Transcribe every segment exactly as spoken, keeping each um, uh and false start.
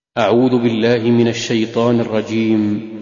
أعوذ بالله من الشيطان الرجيم.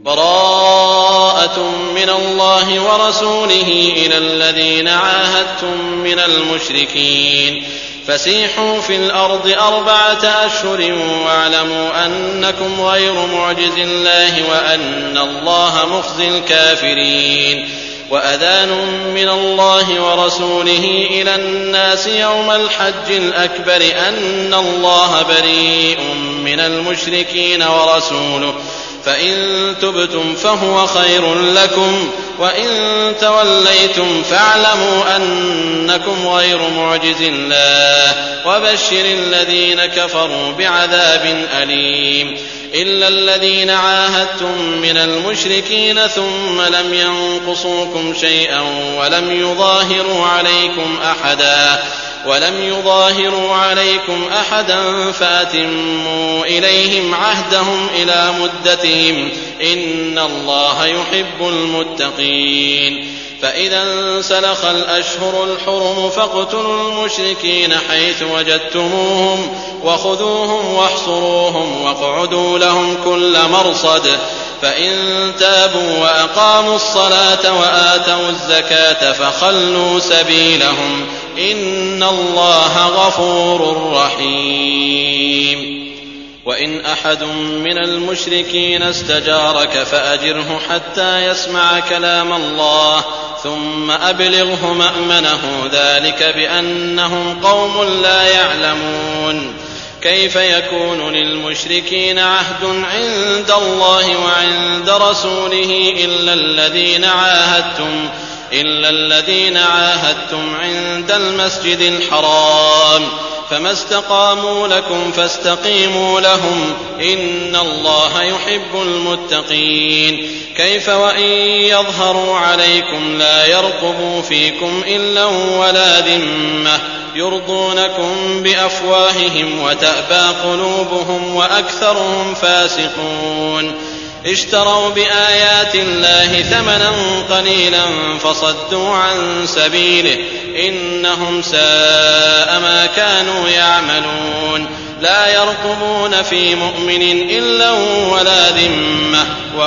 براءة من الله ورسوله إلى الذين عاهدتم من المشركين فسيحوا في الأرض أربعة أشهر واعلموا أنكم غير معجز الله وأن الله مخزي الكافرين. وأذان من الله ورسوله إلى الناس يوم الحج الأكبر أن الله بريء من المشركين ورسوله فإن تبتم فهو خير لكم وإن توليتم فاعلموا أنكم غير معجز الله وبشر الذين كفروا بعذاب أليم. إلا الذين عاهدتم من المشركين ثم لم ينقصوكم شيئا ولم يظاهروا عليكم أحدا ولم يظاهروا عليكم أحدا فأتموا إليهم عهدهم إلى مدتهم إن الله يحب المتقين. فإذا انسلخ الأشهر الحرم فاقتلوا المشركين حيث وجدتموهم وخذوهم واحصروهم واقعدوا لهم كل مرصد فإن تابوا وأقاموا الصلاة وآتوا الزكاة فخلوا سبيلهم إن الله غفور رحيم. وإن أحد من المشركين استجارك فأجره حتى يسمع كلام الله ثم أبلغه مأمنه ذلك بأنهم قوم لا يعلمون. كيف يكون للمشركين عهد عند الله وعند رسوله إلا الذين عاهدتم إلا الذين عاهدتم عند المسجد الحرام فما استقاموا لكم فاستقيموا لهم إن الله يحب المتقين. كيف وإن يظهروا عليكم لا يرقبوا فيكم إلا ولا ذمة يرضونكم بأفواههم وتأبى قلوبهم وأكثرهم فاسقون. اشتروا بآيات الله ثمنا قليلا فصدوا عن سبيله إنهم ساء ما كانوا يعملون. لا يرقبون في مؤمن إلا ولا ذمة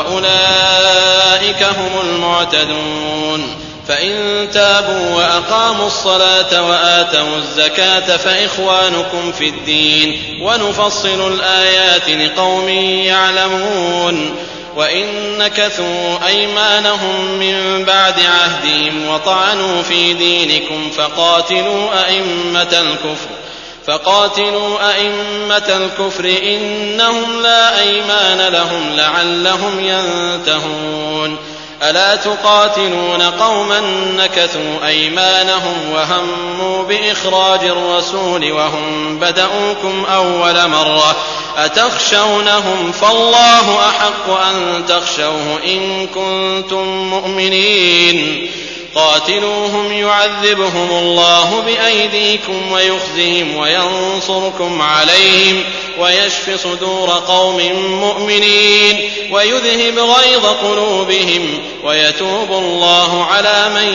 وأولئك هم المعتدون. فإن تابوا وأقاموا الصلاة وآتوا الزكاة فإخوانكم في الدين ونفصل الآيات لقوم يعلمون. وإن نكثوا أيمانهم من بعد عهدهم وطعنوا في دينكم فقاتلوا أئمة الكفر فقاتلوا أئمة الكفر إنهم لا أيمان لهم لعلهم ينتهون. ألا تقاتلون قوما نكثوا أيمانهم وهموا بإخراج الرسول وهم بدأوكم أول مرة أتخشونهم فالله أحق أن تخشوه إن كنتم مؤمنين. قاتلوهم يعذبهم الله بأيديكم ويخزهم وينصركم عليهم ويشف صدور قوم مؤمنين ويذهب غيظ قلوبهم ويتوب الله على من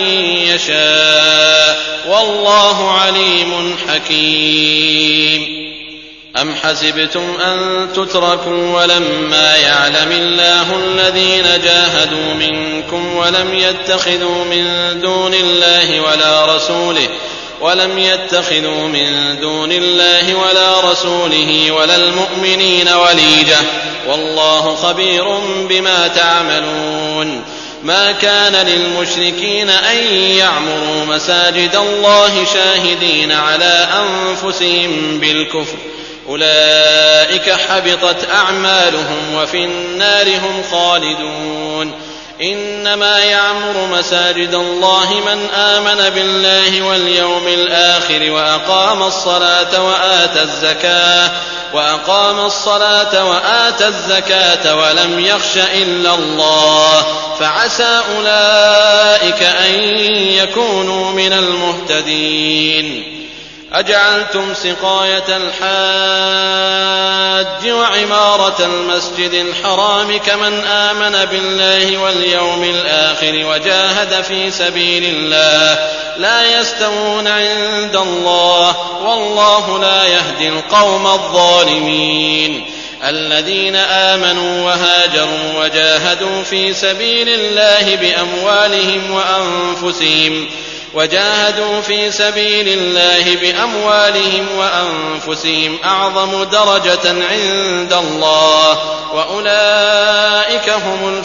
يشاء والله عليم حكيم. أم حسبتم أن تتركوا ولما يعلم الله الذين جاهدوا منكم ولم يتخذوا من دون الله ولا رسوله ولم يتخذوا من دون الله ولا رسوله ولا المؤمنين وليجة والله خبير بما تعملون. ما كان للمشركين أن يعمروا مساجد الله شاهدين على أنفسهم بالكفر أولئك حبطت أعمالهم وفي النار هم خالدون. إنما يعمر مساجد الله من آمن بالله واليوم الآخر وأقام الصلاة وآتى الزكاة وأقام الصلاة وآتى الزكاة ولم يخش إلا الله فعسى أولئك أن يكونوا من المهتدين. أجعلتم سقاية الحاج وعمارة المسجد الحرام كمن آمن بالله واليوم الآخر وجاهد في سبيل الله لا يستوون عند الله والله لا يهدي القوم الظالمين. الذين آمنوا وهاجروا وجاهدوا في سبيل الله بأموالهم وأنفسهم وجاهدوا في سبيل الله بأموالهم وأنفسهم أعظم درجة عند الله وأولئك هم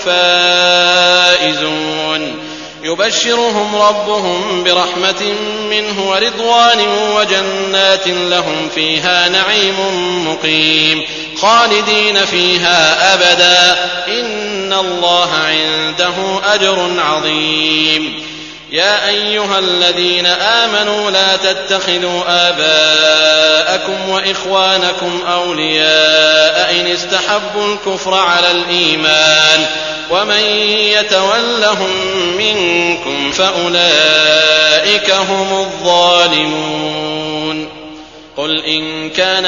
الفائزون. يبشرهم ربهم برحمة منه ورضوان وجنات لهم فيها نعيم مقيم خالدين فيها أبدا إن الله عنده أجر عظيم. يا أيها الذين آمنوا لا تتخذوا آباءكم وإخوانكم أولياء إن استحبوا الكفر على الإيمان ومن يتولهم منكم فأولئك هم الظالمون. قل إن كان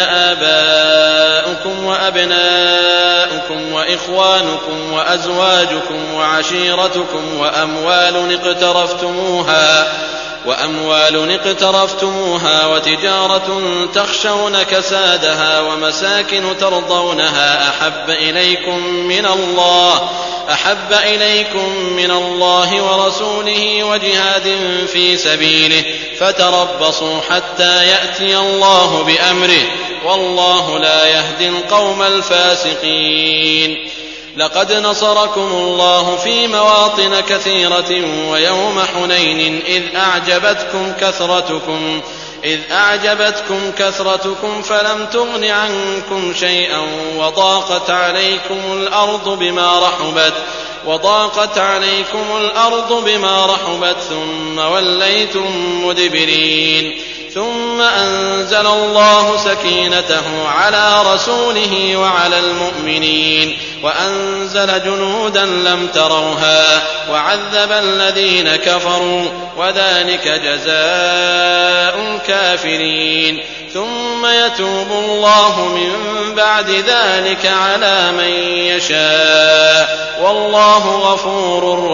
آباؤكم وأبناؤكم وإخوانكم وأزواجكم وعشيرتكم وأموال اقترفتموها وأموال اقترفتموها وتجارة تخشون كسادها ومساكن ترضونها أحب إليكم من الله أحب إليكم من الله ورسوله وجهاد في سبيله فتربصوا حتى يأتي الله بأمره والله لا يهدي القوم الفاسقين. لقد نصركم الله في مواطن كثيرة ويوم حنين إذ أعجبتكم كثرتكم إذ أعجبتكم كثرتكم فلم تغن عنكم شيئا وضاقت عليكم الأرض بما رحبت وضاقت عليكم الأرض بما رحبت ثم وليتم مدبرين. ثم أنزل الله سكينته على رسوله وعلى المؤمنين وأنزل جنودا لم تروها وعذب الذين كفروا وذلك جزاء الكافرين. ثم يتوب الله من بعد ذلك على من يشاء والله غفور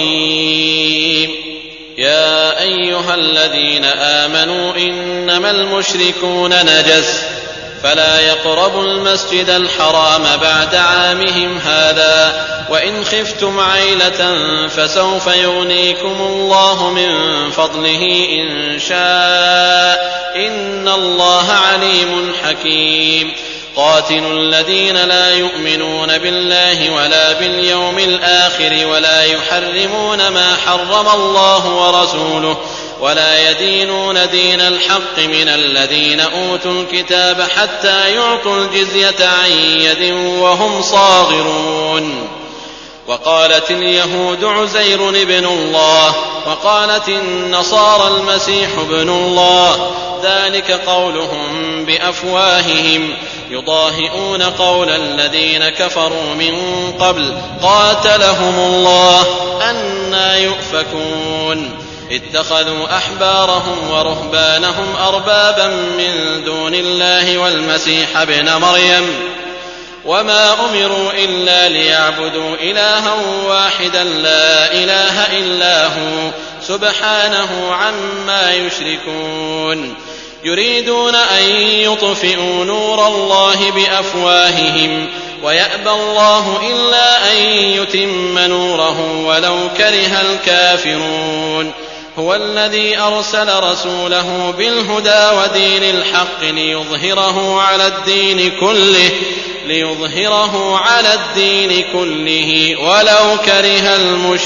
رحيم. يا أيها الذين آمنوا إنما المشركون نجس فلا يقربوا المسجد الحرام بعد عامهم هذا وإن خفتم عيلة فسوف يغنيكم الله من فضله إن شاء إن الله عليم حكيم. قاتلوا الذين لا يؤمنون بالله ولا باليوم الآخر ولا يحرمون ما حرم الله ورسوله ولا يدينون دين الحق من الذين أوتوا الكتاب حتى يعطوا الجزية عن يد وهم صاغرون. وقالت اليهود عزير ابن الله وقالت النصارى المسيح ابن الله ذلك قولهم بأفواههم يضاهئون قول الذين كفروا من قبل قاتلهم الله أنى يؤفكون. اتخذوا أحبارهم ورهبانهم أربابا من دون الله والمسيح ابن مريم وما أمروا إلا ليعبدوا إلها واحدا لا إله إلا هو سبحانه عما يشركون. يريدون أن يطفئوا نور الله بأفواههم ويأبى الله إلا أن يتم نوره ولو كره الكافرون. هو الذي أرسل رسوله بالهدى ودين الحق ليظهره على الدين كله ليظهره على الدين كله ولو كره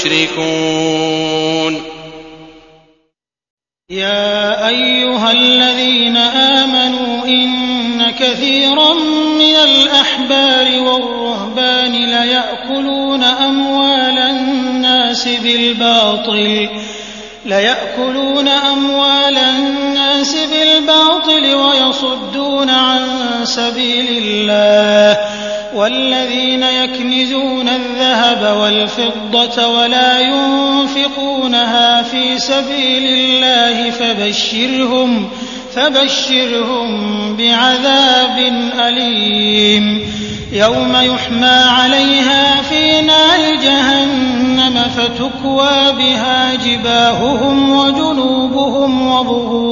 المشركون. يا أيها الذين آمنوا إن كثيرا من الأحبار والرهبان ليأكلون أموال الناس بالباطل ليأكلون أموال الناس بالباطل ويصدون عن سبيل الله والذين يكنزون الذهب والفضة ولا ينفقونها في سبيل الله فبشرهم فبشرهم بعذاب أليم يوم يحمى عليها في نار جهنم فتكوى بها جباههم وجنوبهم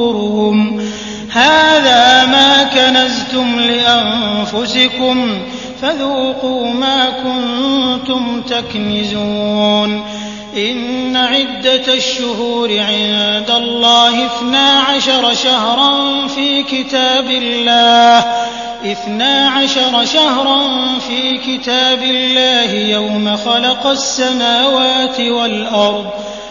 وظهورهم هذا ما كنزتم لأنفسكم فذوقوا ما كنتم تكنزون. إن عدة الشهور عند الله اثنا عشر شهرا في كتاب الله اثنا عشر شهرا في كتاب الله يوم خلق السماوات والأرض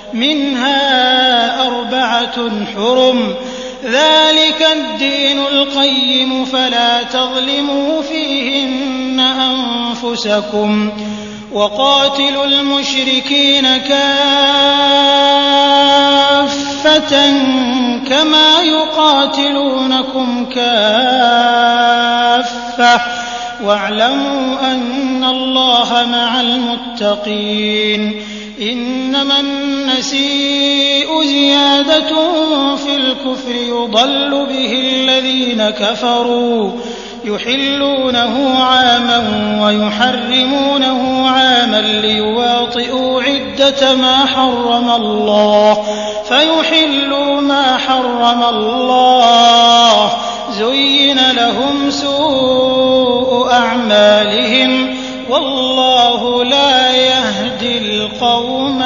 منها أربعة حرم ذلك الدين القيم فلا تظلموا فيهن أنفسكم وقاتلوا المشركين كافة كما يقاتلونكم كافة واعلموا أن الله مع المتقين. إنما النسيء زيادة في الكفر يضل به الذين كفروا يحلونه عاما ويحرمونه عاما ليواطئوا عدة ما حرم الله فيحلوا ما حرم الله زين لهم سوء أعمالهم والله لا يهدي القوم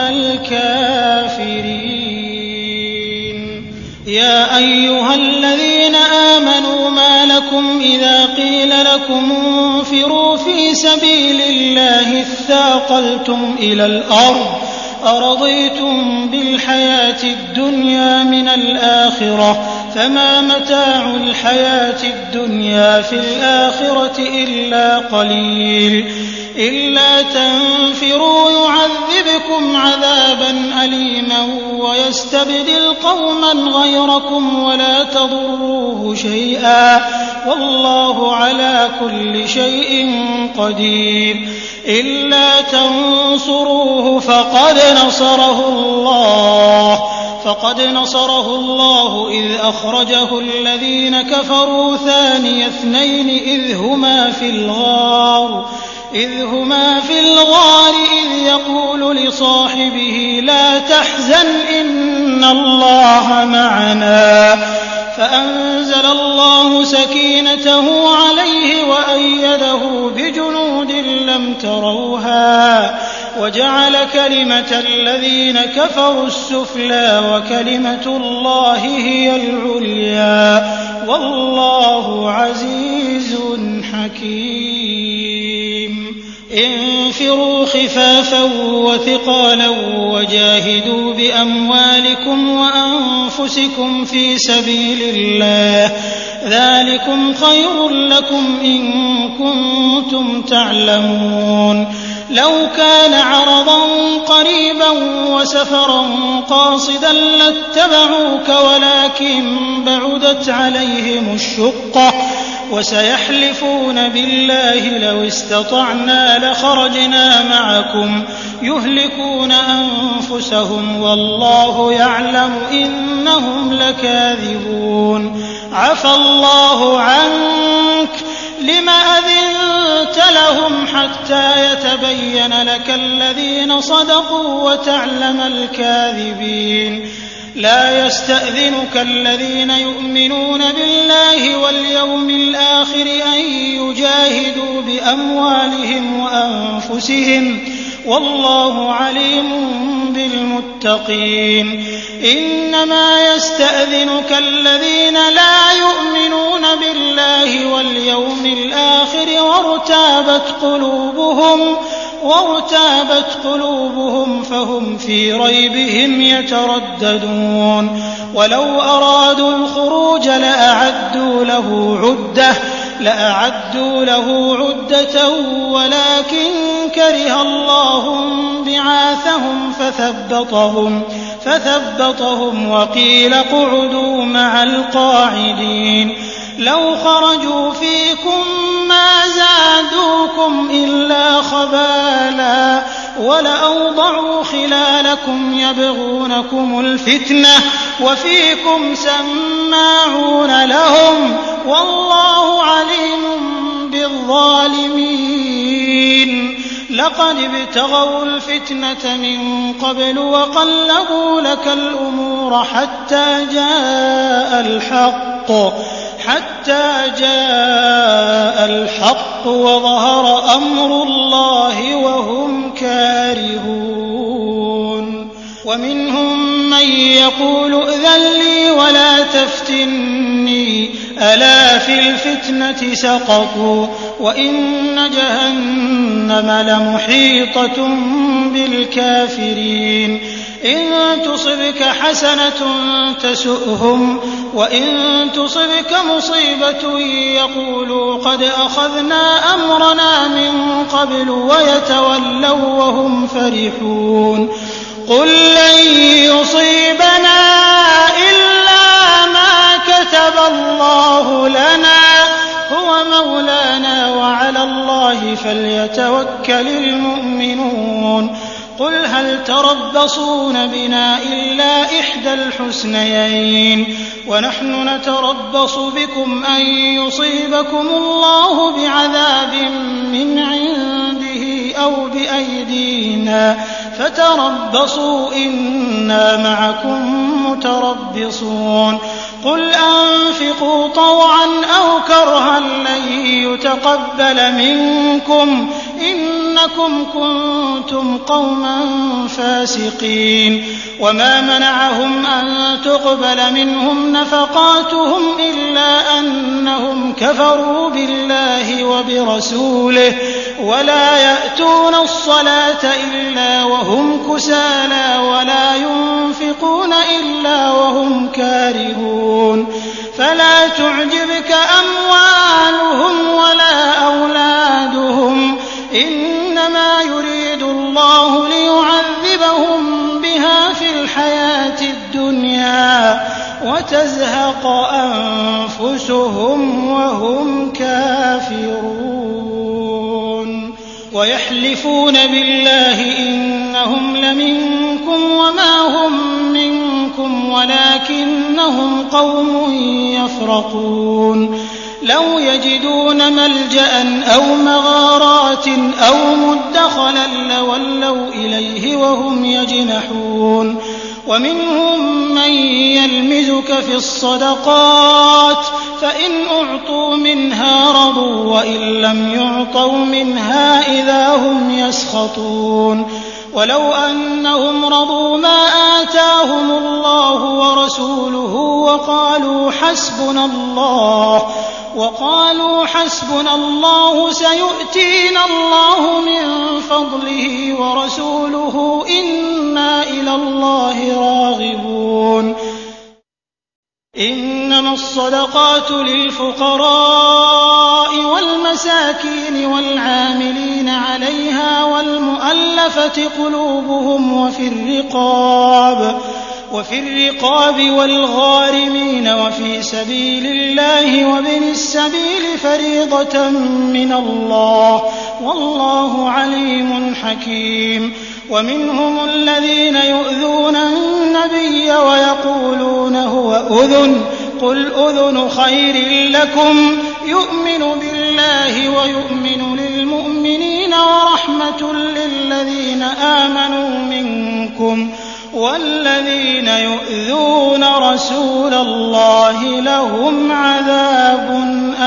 الكافرين. يا أيها الذين آمنوا ما لكم إذا قيل لكم انفروا في سبيل الله اثاقلتم إلى الأرض أرضيتم بالحياة الدنيا من الآخرة فما متاع الحياة الدنيا في الآخرة إلا قليل. إلا تنفروا يعذبكم عذابا أليما ويستبدل قوما غيركم ولا تضروه شيئا والله على كل شيء قدير. إلا تنصروه فقد نصره الله فقد نصره الله إذ أخرجه الذين كفروا ثاني اثنين إذ هما في الغار إذ هما في الغار إذ يقول لصاحبه لا تحزن إن الله معنا فأنزل الله سكينته عليه وأيده بجنود لم تروها وجعل كلمة الذين كفروا السفلى وكلمة الله هي العليا والله عزيز حكيم. انفروا خفافا وثقالا وجاهدوا بأموالكم وأنفسكم في سبيل الله ذلكم خير لكم إن كنتم تعلمون. لو كان عرضا قريبا وسفرا قاصدا لاتبعوك ولكن بعدت عليهم الشقة وسيحلفون بالله لو استطعنا لخرجنا معكم يهلكون أنفسهم والله يعلم إنهم لكاذبون. عفى الله عنك لم أذنت لهم حتى يتبين لك الذين صدقوا وتعلم الكاذبين. لا يستأذنك الذين يؤمنون بالله واليوم الآخر أن يجاهدوا بأموالهم وأنفسهم والله عليم بالمتقين. إنما يستأذنك الذين لا يؤمنون بالله واليوم الآخر وارتابت قلوبهم وارتابت قلوبهم فهم في ريبهم يترددون. ولو أرادوا الخروج لأعدوا له عدة لأعدوا له عدة ولكن كره الله بعاثهم فثبطهم فثبطهم وقيل اقعدوا مع القاعدين. لو خرجوا فيكم ما زادوكم إلا خبالا ولأوضعوا خلالكم يبغونكم الفتنة وفيكم سماعون لهم والله عليم بالظالمين. لقد ابتغوا الفتنة من قبل وقلبوا لك الأمور حتى جاء الحق حتى جاء الحق الحق وظهر أمر الله وهم كارهون ومنهم من يقول ائذن لي ولا تفتني ألا في الفتنة سقطوا وإن جهنم لمحيطة بالكافرين إن تصبك حسنة تسؤهم وإن تصبك مصيبة يقولوا قد أخذنا أمرنا من قبل ويتولوا وهم فرحون قل لن يصيبنا إلا ما كتب الله لنا هو مولانا وعلى الله فليتوكل المؤمنون قل هل تربصون بنا إلا إحدى الحسنيين ونحن نتربص بكم أن يصيبكم الله بعذاب من عنده أو بأيدينا فتربصوا إنا معكم متربصون قل أنفقوا طوعا أو كرها لن يتقبل منكم إنكم كنتم قوما فاسقين وما منعهم أن تقبل منهم نفقاتهم إلا أنهم كفروا بالله وبرسوله ولا يأتون الصلاة إلا وهم كسالى ولا ينفقون إلا وهم كارهون فلا تعجبك أموالهم ولا أولادهم إنما يريد الله ليعذبهم بها في الحياة الدنيا وتزهق أنفسهم وهم كافرون ويحلفون بالله إنهم لمنكم وما هم منكم ولكنهم قوم يفرقون لو يجدون ملجأ أو مغارات أو مدخلا لولوا إليه وهم يجنحون ومنهم من يلمزك في الصدقات فإن أعطوا منها رضوا وإن لم يعطوا منها إذا هم يسخطون ولو أنهم رضوا ما آتاهم الله ورسوله وقالوا حسبنا الله وقالوا حسبنا الله سيؤتينا الله من فضله ورسوله إنا إلى الله راغبون إنما الصدقات للفقراء والمساكين والعاملين عليها والمؤلفة قلوبهم وفي الرقاب وفي الرقاب والغارمين وفي سبيل الله وابن السبيل فريضة من الله والله عليم حكيم ومنهم الذين يؤذون النبي ويقولون هو أذن قل أذن خير لكم يؤمن بالله ويؤمن للمؤمنين ورحمة للذين آمنوا منكم والذين يؤذون رسول الله لهم عذاب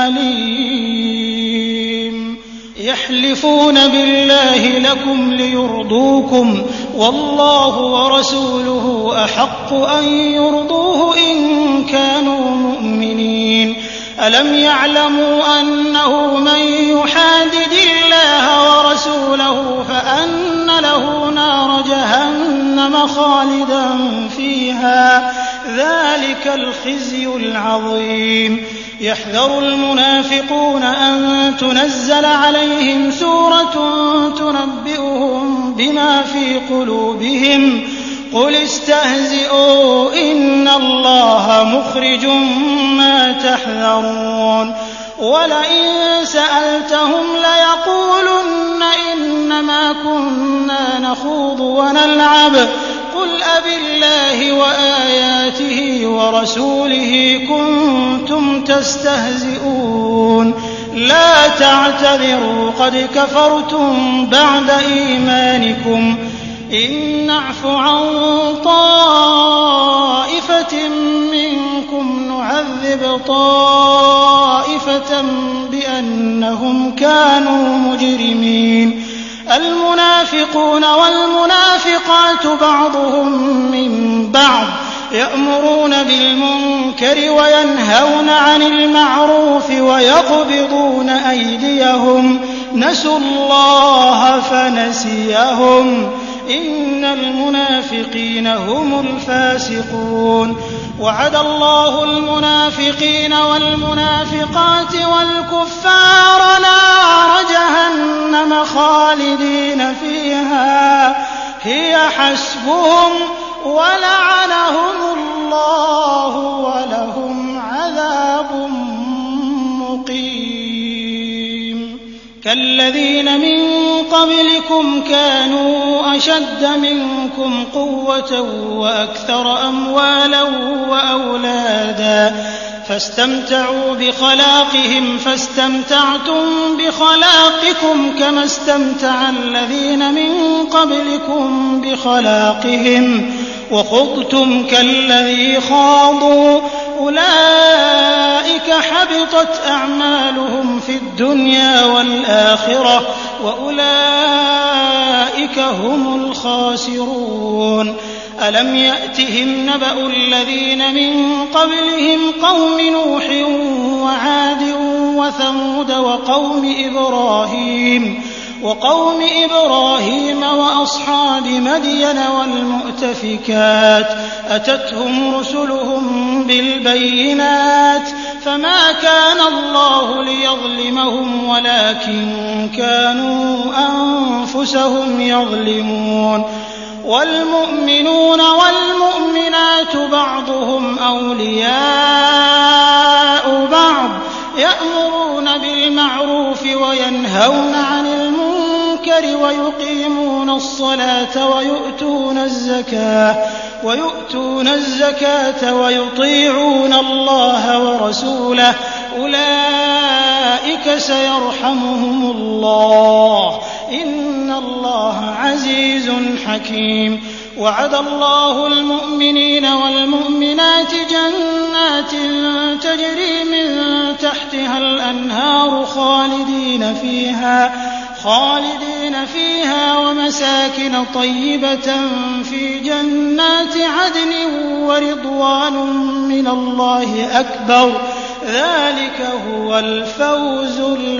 أليم يحلفون بالله لكم ليرضوكم والله ورسوله أحق أن يرضوه إن كانوا مؤمنين ألم يعلموا أنه من يحادد الله ورسوله فأن له نار جهنم خالدا فيها ذلك الخزي العظيم يحذر المنافقون أن تنزل عليهم سورة تنبئهم بما في قلوبهم قل استهزئوا إن الله مخرج ما تحذرون ولئن سألتهم ليقولن إنما كنا نخوض ونلعب قل أبالله وآياته ورسوله كنتم تستهزئون لا تعتذروا قد كفرتم بعد إيمانكم إن نعف عن طائفة منكم نعذب طائفة بأن بأنهم كانوا مجرمين. المنافقون والمنافقات بعضهم من بعض يأمرون بالمنكر وينهون عن المعروف ويقبضون أيديهم نسوا الله فنسيهم إن المنافقين هم الفاسقون. وعد الله المنافقين والمنافقات والكفار نار جهنم خالدين فيها هي حسبهم ولعنهم الله ولهم عذاب مقيم. كالذين من قبلكم كانوا أشد منكم قوة وأكثر أموالا وأولادا فاستمتعوا بخلاقهم فاستمتعتم بخلاقكم كما استمتع الذين من قبلكم بخلاقهم وخضتم كالذي خاضوا أولئك حبطت أعمالهم في الدنيا والآخرة وأولئك هم الخاسرون. ألم يأتهم نبأ الذين من قبلهم قوم نوح وعاد وثمود وقوم إبراهيم وقوم إبراهيم وأصحاب مدين والمؤتفكات أتتهم رسلهم بالبينات فما كان الله ليظلمهم ولكن كانوا أنفسهم يظلمون. والمؤمنون والمؤمنات بعضهم أولياء بعض يأمرون بالمعروف وينهون عن المنكر ويقيمون الصلاة ويؤتون الزكاة ويؤتون الزكاة ويطيعون الله ورسوله أولئك سيرحمهم الله إن الله عزيز حكيم. وعد الله المؤمنين والمؤمنات جنات تجري من تحتها الأنهار خالدين فيها خالدين فيها ومساكن طيبة في جنات عدن ورضوان من الله أكبر ذلك هو الفوز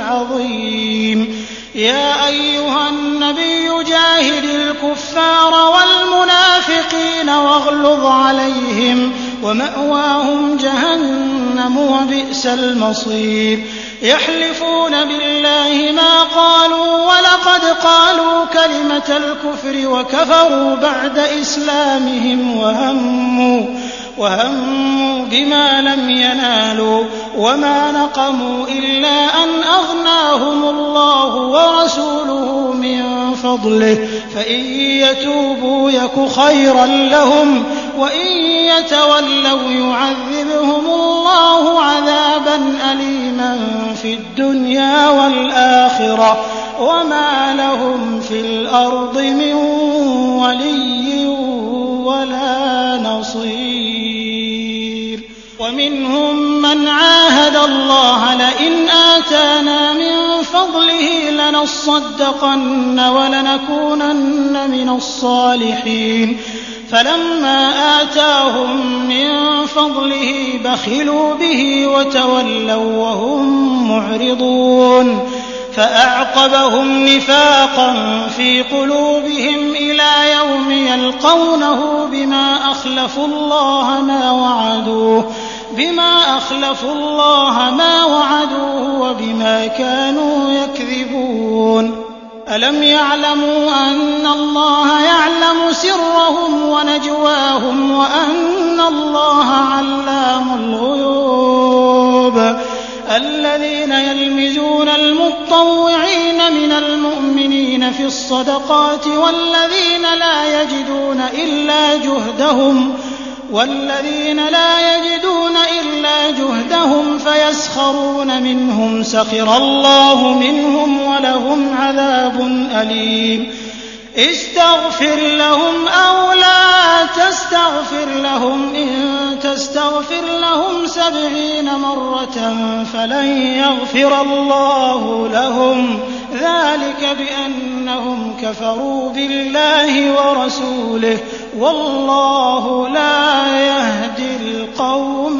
العظيم. يا أيها النبي جاهد الكفار والمنافقين واغلظ عليهم ومأواهم جهنم وبئس المصير. يحلفون بالله ما قالوا ولقد قالوا كلمة الكفر وكفروا بعد إسلامهم وهموا وهموا بما لم ينالوا وما نقموا إلا أن أغناهم الله ورسوله من فضله فإن يتوبوا يك خيرا لهم وإن يتولوا يعذبهم الله عذابا أليما في الدنيا والآخرة وما لهم في الأرض من ولي ولا نصير. ومنهم من عاهد الله لئن آتانا من فضله لنصدقن ولنكونن من الصالحين فلما آتاهم من فضله بخلوا به وتولوا وهم معرضون فأعقبهم نفاقا في قلوبهم إلى يوم يلقونه بما أخلفوا الله ما وعدوه بما أخلفوا الله ما وعدوه وبما كانوا يكذبون. ألم يعلموا أن الله يعلم سرهم ونجواهم وأن الله علام الغيوب. الذين يلمزون المطوعين من المؤمنين في الصدقات والذين لا يجدون إلا جهدهم والذين لا يجدون إلا جهدهم فيسخرون منهم سخر الله منهم ولهم عذاب أليم. استغفر لهم أو لا تستغفر لهم إن تستغفر لهم سبعين مرة فلن يغفر الله لهم ذلك بأنهم كفروا بالله ورسوله والله لا يهدي القوم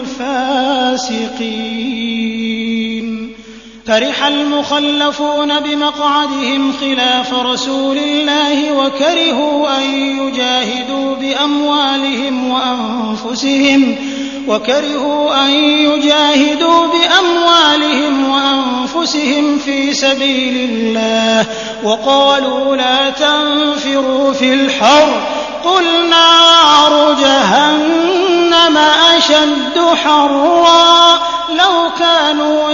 الفاسقين. فرح المخلفون بمقعدهم خلاف رسول الله وكرهوا أن يجاهدوا بأموالهم وأنفسهم وكرهوا أن يجاهدوا بأموالهم وأنفسهم في سبيل الله وقالوا لا تنفروا في الحر قل نار جهنم أشد حرا لو كانوا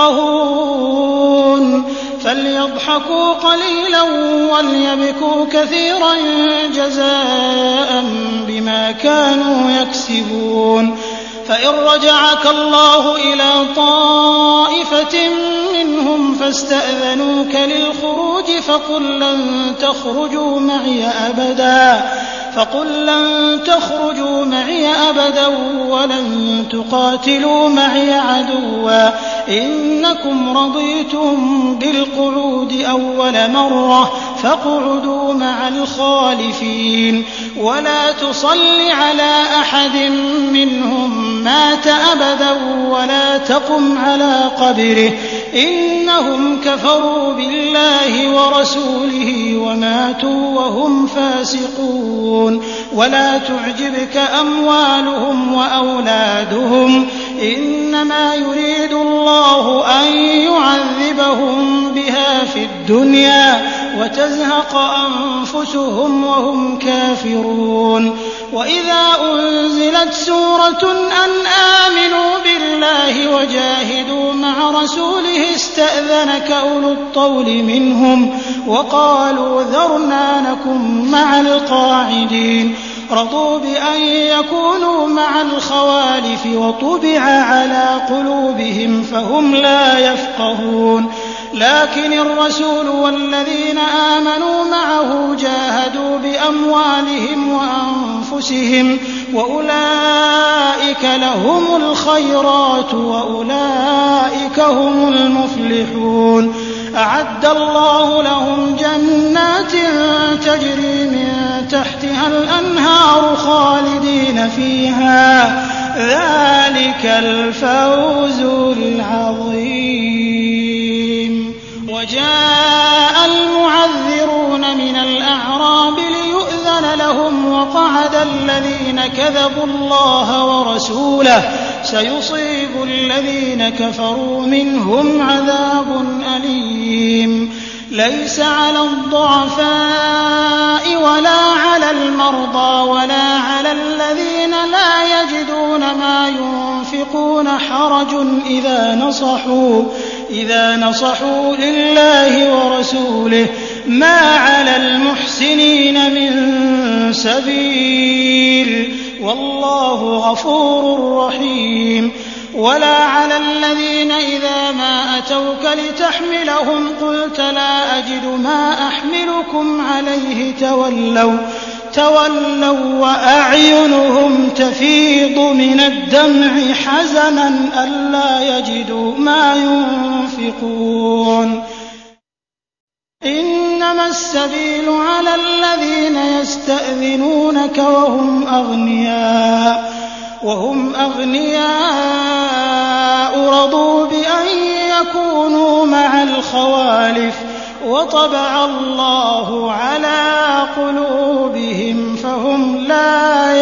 يفقهون فليضحكوا قليلا وليبكوا كثيرا جزاء بما كانوا يكسبون. فإن رجعك الله إلى طائفة منهم فاستأذنوك للخروج فقل لن تخرجوا معي أبدا فقل لن تخرجوا معي أبدا ولن تقاتلوا معي عدوا إنكم رضيتم بالقعود أول مرة فاقعدوا مع الخالفين ولا تصل على أحد منهم مات أبدا ولا تقم على قبره إنهم كفروا بالله ورسوله وماتوا وهم فاسقون. ولا تعجبك أموالهم وأولادهم إنما يريد الله أن يعذبهم بها في الدنيا وتزهق أنفسهم وهم كافرون. وإذا أنزلت سورة أن آمنوا بالله وجاهدوا مع رسوله استأذنك أولو الطول منهم وقالوا ذرنا نكن مع القاعدين رضوا بأن يكونوا مع الخوالف وطبع على قلوبهم فهم لا يفقهون. لكن الرسول والذين آمنوا معه جاهدوا بأموالهم وأنفسهم وأولئك لهم الخيرات وأولئك هم المفلحون. أعد الله لهم جنات تجري من تحتها الأنهار خالدين فيها ذلك الفوز العظيم. وجاء المعذرون من الأعراب ليؤذن لهم وقعد الذين كذبوا الله ورسوله سيصيب الذين كفروا منهم عذاب أليم. ليس على الضعفاء ولا على المرضى ولا على الذين لا يجدون ما ينفقون حرج إذا نصحوا إذا نصحوا لله ورسوله ما على المحسنين من سبيل والله غفور رحيم. ولا على الذين إذا ما أتوك لتحملهم قلت لا أجد ما أحملكم عليه تولوا تولوا وأعينهم تفيض من الدمع حزنا ألا يجدوا ما ينفقون. إنما السبيل على الذين يستأذنونك وهم أغنياء وهم أغنياء رضوا بأن يكونوا مع الخوالف وطبع الله على قلوبهم فهم لا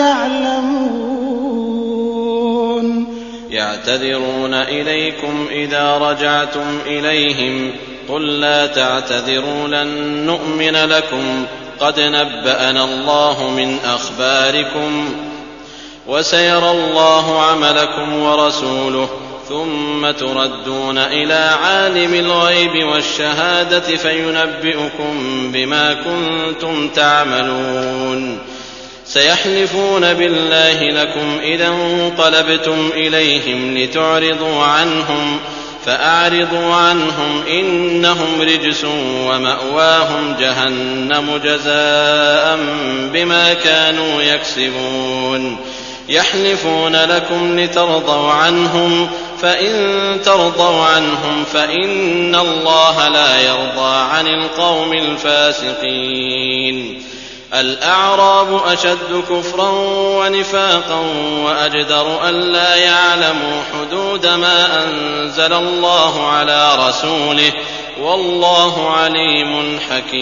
يعلمون. يعتذرون إليكم إذا رجعتم إليهم قل لا تعتذروا لن نؤمن لكم قد نبأنا الله من أخباركم وسيرى الله عملكم ورسوله ثم تردون إلى عالم الغيب والشهادة فينبئكم بما كنتم تعملون. سيحلفون بالله لكم إذا انقلبتم إليهم لتعرضوا عنهم فأعرضوا عنهم إنهم رجس ومأواهم جهنم جزاء بما كانوا يكسبون يحلفون لكم لترضوا عنهم فإن ترضوا عنهم فإن الله لا يرضى عن القوم الفاسقين. الأعراب أشد كفرا ونفاقا وأجدر ألا يعلموا حدود ما أنزل الله على رسوله والله عليم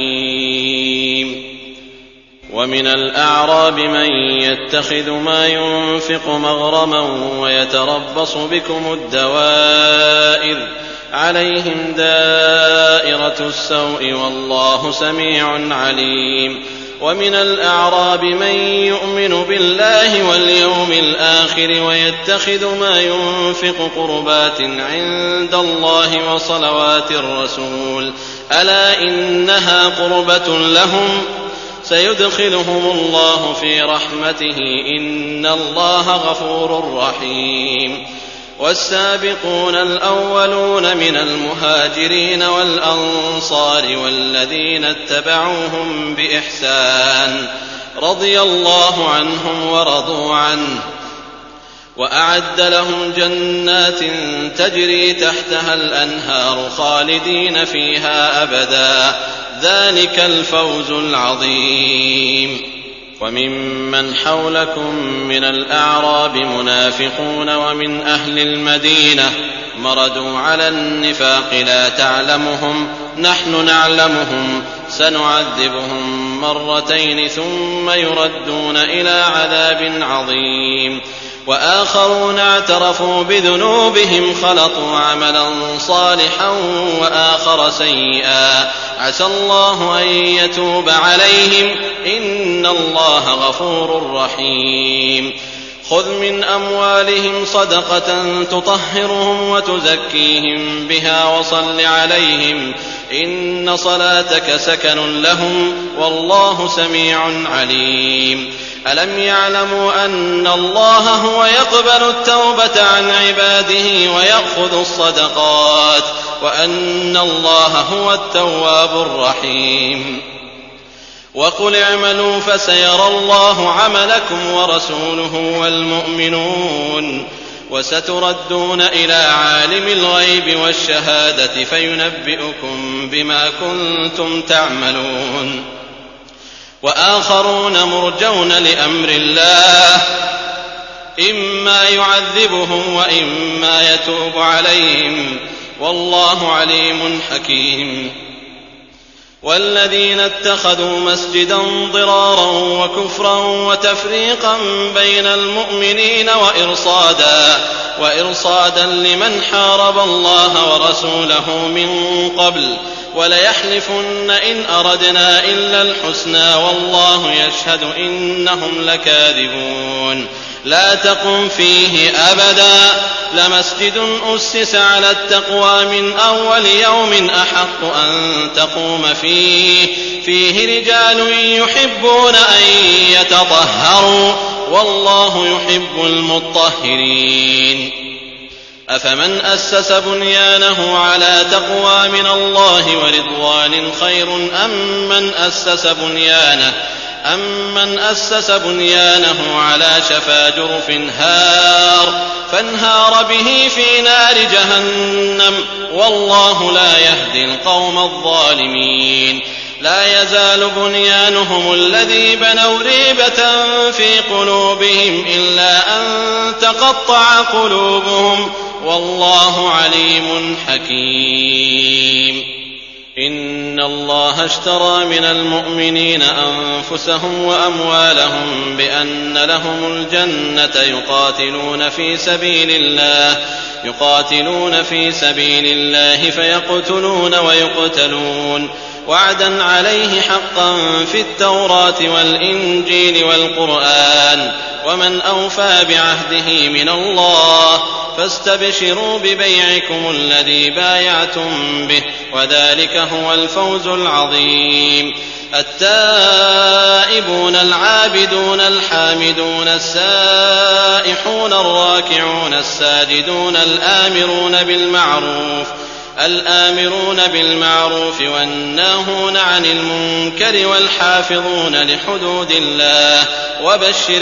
حكيم. ومن الأعراب من يتخذ ما ينفق مغرما ويتربص بكم الدوائر عليهم دائرة السوء والله سميع عليم. ومن الأعراب من يؤمن بالله واليوم الآخر ويتخذ ما ينفق قربات عند الله وصلوات الرسول ألا إنها قربة لهم سيدخلهم الله في رحمته إن الله غفور رحيم. والسابقون الأولون من المهاجرين والأنصار والذين اتبعوهم بإحسان رضي الله عنهم ورضوا عنه وأعد لهم جنات تجري تحتها الأنهار خالدين فيها أبدا ذلك الفوز العظيم. وممن حولكم من الأعراب منافقون ومن أهل المدينة مردوا على النفاق لا تعلمهم نحن نعلمهم سنعذبهم مرتين ثم يردون إلى عذاب عظيم. وآخرون اعترفوا بذنوبهم خلطوا عملا صالحا وآخر سيئا عسى الله أن يتوب عليهم إن الله غفور رحيم. خذ من أموالهم صدقة تطهرهم وتزكيهم بها وصل عليهم إن صلاتك سكن لهم والله سميع عليم. ألم يعلموا أن الله هو يقبل التوبة عن عباده ويأخذ الصدقات وأن الله هو التواب الرحيم. وقل اعملوا فسيرى الله عملكم ورسوله والمؤمنون وستردون إلى عالم الغيب والشهادة فينبئكم بما كنتم تعملون. وآخرون مرجون لأمر الله إما يعذبهم وإما يتوب عليهم والله عليم حكيم. والذين اتخذوا مسجدا ضرارا وكفرا وتفريقا بين المؤمنين وإرصادا وإرصادا لمن حارب الله ورسوله من قبل وليحلفن إن أردنا إلا الحسنى والله يشهد إنهم لكاذبون. لا تقم فيه أبدا لمسجد أسس على التقوى من أول يوم أحق أن تقوم فيه فيه رجال يحبون أن يتطهروا والله يحب المطهرين. أفمن أسس بنيانه على تقوى من الله ورضوان خير أم من أسس بنيانه أمن أسس بنيانه على شفا جرف هار فانهار به في نار جهنم والله لا يهدي القوم الظالمين. لا يزال بنيانهم الذي بنوا ريبة في قلوبهم إلا أن تقطع قلوبهم والله عليم حكيم. إن الله اشترى من المؤمنين أنفسهم وأموالهم بأن لهم الجنة يقاتلون في سبيل الله يقاتلون في سبيل الله فيقتلون ويقتلون وعدا عليه حقا في التوراة والإنجيل والقرآن ومن أوفى بعهده من الله فاستبشروا ببيعكم الذي بايعتم به وذلك هو الفوز العظيم. التائبون العابدون الحامدون السائحون الراكعون الساجدون الآمرون بالمعروف الآمرون بالمعروف والناهون عن المنكر والحافظون لحدود الله وبشر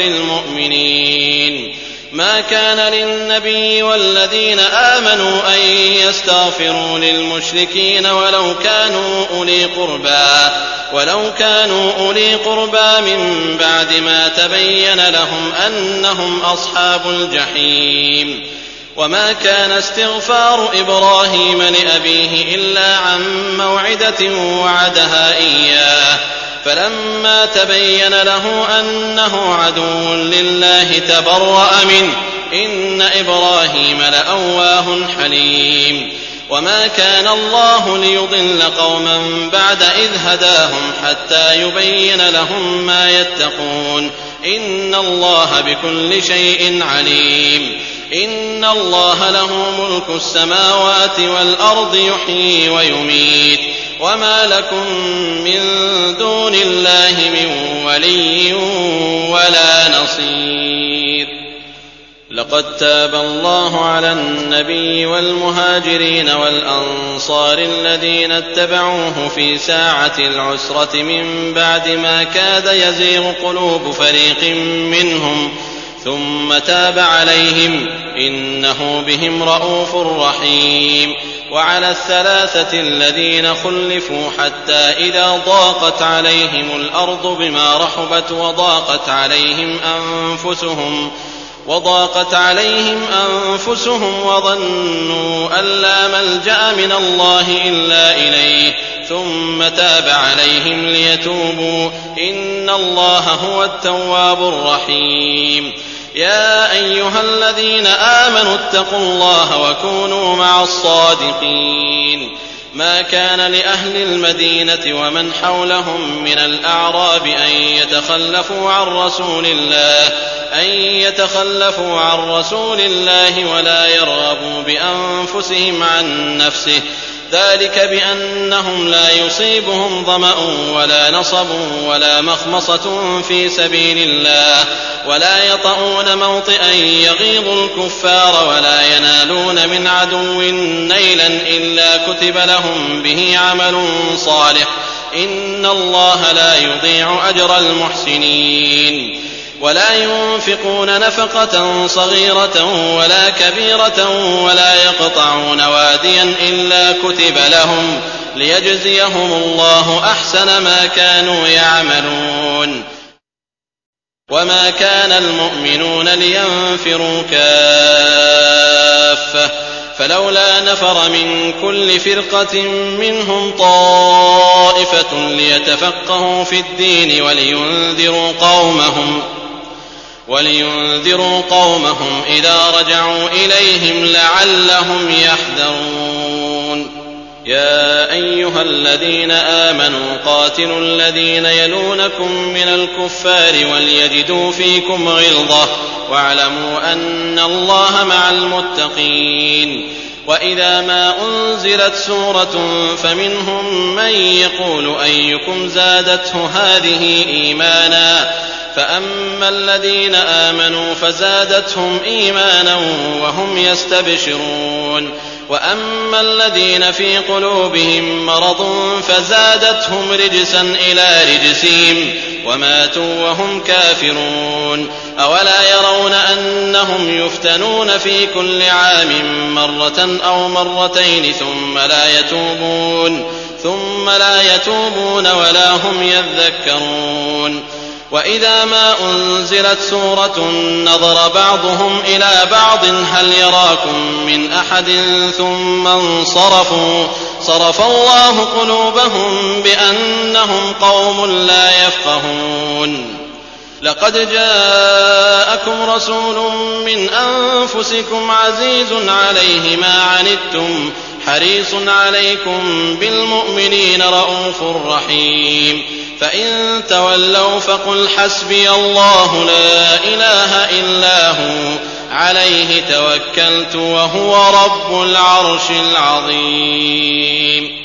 المؤمنين. ما كان للنبي والذين آمنوا أن يستغفروا للمشركين ولو كانوا أولي قربى ولو كانوا أولي قربى من بعد ما تبين لهم أنهم أصحاب الجحيم. وما كان استغفار إبراهيم لأبيه إلا عن موعدة وعدها إياه فلما تبين له أنه عدو لله تبرأ منه إن إبراهيم لأواه حليم. وما كان الله ليضل قوما بعد إذ هداهم حتى يبين لهم ما يتقون إن الله بكل شيء عليم. إن الله له ملك السماوات والأرض يحيي ويميت وما لكم من دون الله من ولي ولا نصير. لقد تاب الله على النبي والمهاجرين والأنصار الذين اتبعوه في ساعة العسرة من بعد ما كاد يزيغ قلوب فريق منهم ثم تاب عليهم إنه بهم رءوف رحيم. وعلى الثلاثة الذين خلفوا حتى إذا ضاقت عليهم الأرض بما رحبت وضاقت عليهم أنفسهم وضاقت عليهم أنفسهم وظنوا أن لا ملجأ من الله إلا إليه ثم تاب عليهم ليتوبوا إن الله هو التواب الرحيم. يا أيها الذين آمنوا اتقوا الله وكونوا مع الصادقين. ما كان لأهل المدينة ومن حولهم من الأعراب أن يتخلفوا عن رسول الله أن يتخلفوا عن رسول الله ولا يرغبوا بأنفسهم عن نفسه ذلك بأنهم لا يصيبهم ظمأ ولا نصب ولا مخمصة في سبيل الله ولا يطؤون موطئا يغيظ الكفار ولا ينالون من عدو نيلا إلا كتب لهم به عمل صالح إن الله لا يضيع أجر المحسنين. ولا ينفقون نفقة صغيرة ولا كبيرة ولا يقطعون واديا إلا كتب لهم ليجزيهم الله أحسن ما كانوا يعملون. وما كان المؤمنون لينفروا كافة فلولا نفر من كل فرقة منهم طائفة ليتفقهوا في الدين ولينذروا قومهم ولينذروا قومهم إذا رجعوا إليهم لعلهم يحذرون. يا أيها الذين آمنوا قاتلوا الذين يلونكم من الكفار وليجدوا فيكم غلظة واعلموا أن الله مع المتقين. وإذا ما أنزلت سورة فمنهم من يقول أيكم زادته هذه إيمانا فأما الذين آمنوا فزادتهم إيمانا وهم يستبشرون وأما الذين في قلوبهم مرض فزادتهم رجسا إلى رجسهم وماتوا وهم كافرون. أولا يرون أنهم يفتنون في كل عام مرة أو مرتين ثم لا يتوبون ثم لا يتوبون ولا هم يذكرون. وإذا ما أنزلت سورة نظر بعضهم إلى بعض هل يراكم من أحد ثم انصرفوا صرف الله قلوبهم بأنهم قوم لا يفقهون. لقد جاءكم رسول من أنفسكم عزيز عليه ما عنتم حريص عليكم بالمؤمنين رءوف رحيم. فإن تولوا فقل حسبي الله لا إله إلا هو عليه توكلت وهو رب العرش العظيم.